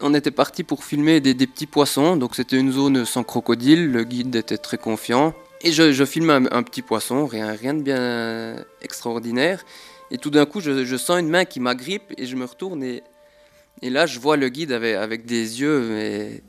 On était parti pour filmer des petits poissons, donc c'était une zone sans crocodile, le guide était très confiant. Et je filme un petit poisson, rien de bien extraordinaire. Et tout d'un coup, je sens une main qui m'agrippe et je me retourne et là, je vois le guide avec des yeux, mais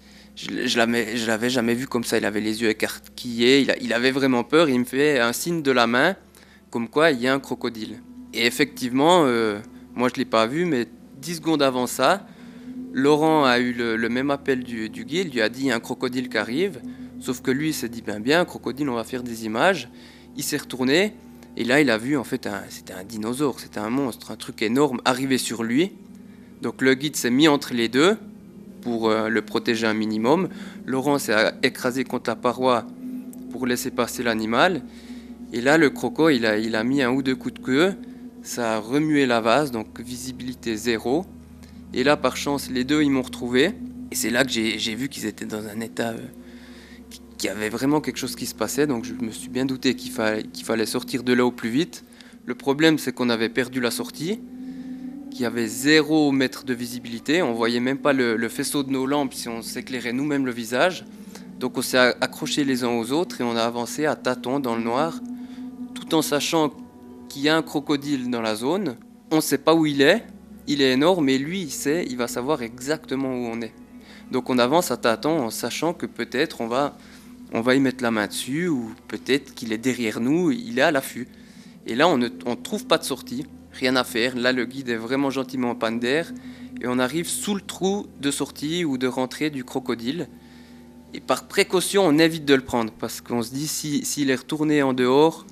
je l'avais jamais vu comme ça. Il avait les yeux écarquillés, il avait vraiment peur. Il me fait un signe de la main, comme quoi il y a un crocodile. Et effectivement, moi je ne l'ai pas vu, mais 10 secondes avant ça, Laurent a eu le même appel du guide, il lui a dit il y a un crocodile qui arrive, sauf que lui il s'est dit bien, crocodile, on va faire des images. Il s'est retourné et là il a vu en fait c'était un dinosaure, c'était un monstre, un truc énorme arriver sur lui. Donc le guide s'est mis entre les deux pour le protéger un minimum. Laurent s'est écrasé contre la paroi pour laisser passer l'animal. Et là le croco il a mis un ou deux coups de queue, ça a remué la vase, donc visibilité zéro. Et là, par chance, les deux, ils m'ont retrouvé. Et c'est là que j'ai vu qu'ils étaient dans un état qu'il y avait vraiment quelque chose qui se passait. Donc je me suis bien douté qu'il fallait sortir de là au plus vite. Le problème, c'est qu'on avait perdu la sortie, qu'il y avait 0 mètre de visibilité. On voyait même pas le faisceau de nos lampes si on s'éclairait nous-mêmes le visage. Donc on s'est accrochés les uns aux autres et on a avancé à tâtons dans le noir, tout en sachant qu'il y a un crocodile dans la zone. On ne sait pas où il est. Il est énorme et lui, il va savoir exactement où on est. Donc on avance à tâtons en sachant que peut-être on va y mettre la main dessus ou peut-être qu'il est derrière nous, il est à l'affût. Et là, on ne trouve pas de sortie, rien à faire. Là, le guide est vraiment gentiment en panne d'air et on arrive sous le trou de sortie ou de rentrée du crocodile. Et par précaution, on évite de le prendre parce qu'on se dit s'il est retourné en dehors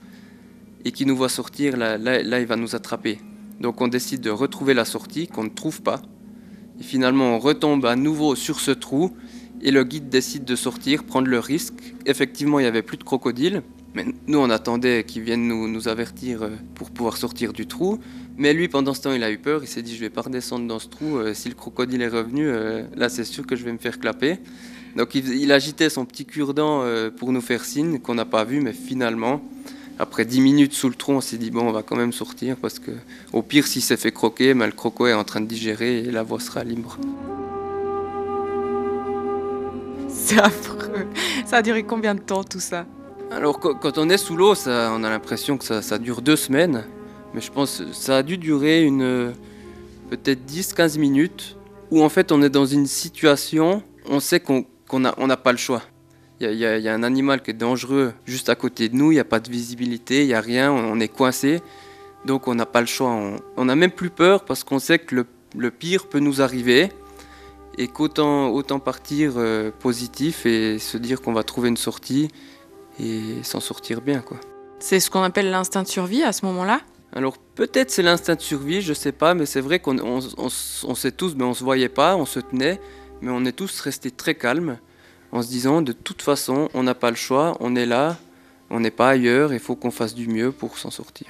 et qu'il nous voit sortir, là, il va nous attraper. Donc on décide de retrouver la sortie qu'on ne trouve pas. Et finalement on retombe à nouveau sur ce trou et le guide décide de sortir, prendre le risque. Effectivement il n'y avait plus de crocodile, mais nous on attendait qu'il vienne nous avertir pour pouvoir sortir du trou. Mais lui pendant ce temps il a eu peur, il s'est dit je vais pas redescendre dans ce trou, si le crocodile est revenu, là c'est sûr que je vais me faire clapper. Donc il agitait son petit cure-dent pour nous faire signe qu'on n'a pas vu, mais finalement... Après 10 minutes sous le trou, on s'est dit bon, on va quand même sortir parce que au pire, s'il s'est fait croquer, le croco est en train de digérer et la voie sera libre. C'est affreux. Ça a duré combien de temps tout ça? Alors quand on est sous l'eau, on a l'impression que ça dure 2 semaines, mais je pense que ça a dû durer peut-être 10-15 minutes où en fait on est dans une situation, on sait qu'on n'a pas le choix. Il y a un animal qui est dangereux juste à côté de nous, il n'y a pas de visibilité, il n'y a rien, on est coincé. Donc on n'a pas le choix. On n'a même plus peur parce qu'on sait que le pire peut nous arriver et autant partir positif et se dire qu'on va trouver une sortie et s'en sortir bien, quoi. C'est ce qu'on appelle l'instinct de survie à ce moment-là? Alors peut-être c'est l'instinct de survie, je sais pas, mais c'est vrai qu'on sait tous, mais on se voyait pas, on se tenait, mais on est tous restés très calmes. En se disant de toute façon on n'a pas le choix, on est là, on n'est pas ailleurs, il faut qu'on fasse du mieux pour s'en sortir.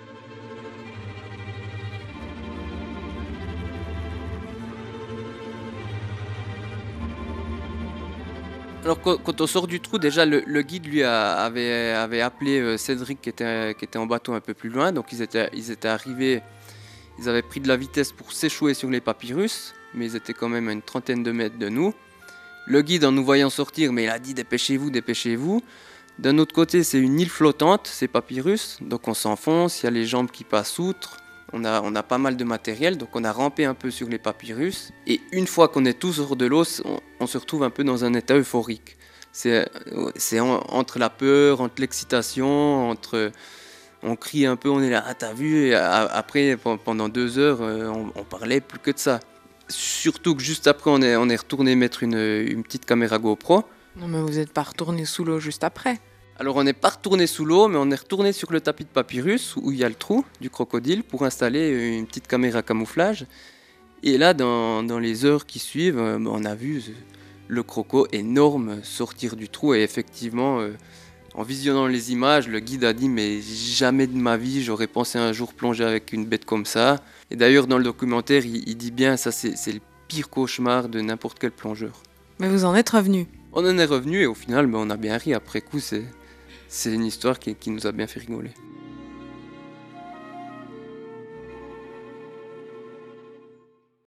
Alors quand on sort du trou, déjà le guide lui avait appelé Cédric qui était en bateau un peu plus loin, donc ils étaient arrivés, ils avaient pris de la vitesse pour s'échouer sur les papyrus, mais ils étaient quand même à une trentaine de mètres de nous. Le guide, en nous voyant sortir, mais il a dit dépêchez-vous, dépêchez-vous. D'un autre côté, c'est une île flottante, c'est papyrus, donc on s'enfonce, il y a les jambes qui passent outre. On a pas mal de matériel, donc on a rampé un peu sur les papyrus. Et une fois qu'on est tous hors de l'eau, on se retrouve un peu dans un état euphorique. C'est entre la peur, entre l'excitation, on crie un peu, on est là, ah t'as vu, et après pendant 2 heures, on parlait plus que de ça. Surtout que juste après, on est retourné mettre une petite caméra GoPro. Non mais vous n'êtes pas retourné sous l'eau juste après? Alors on n'est pas retourné sous l'eau, mais on est retourné sur le tapis de papyrus où il y a le trou du crocodile pour installer une petite caméra camouflage. Et là, dans les heures qui suivent, on a vu le croco énorme sortir du trou. Et effectivement, en visionnant les images, le guide a dit « mais jamais de ma vie, j'aurais pensé un jour plonger avec une bête comme ça ». Et d'ailleurs, dans le documentaire, il dit bien, ça c'est le pire cauchemar de n'importe quel plongeur. Mais vous en êtes revenu? On en est revenu et au final, on a bien ri. Après coup, c'est une histoire qui nous a bien fait rigoler.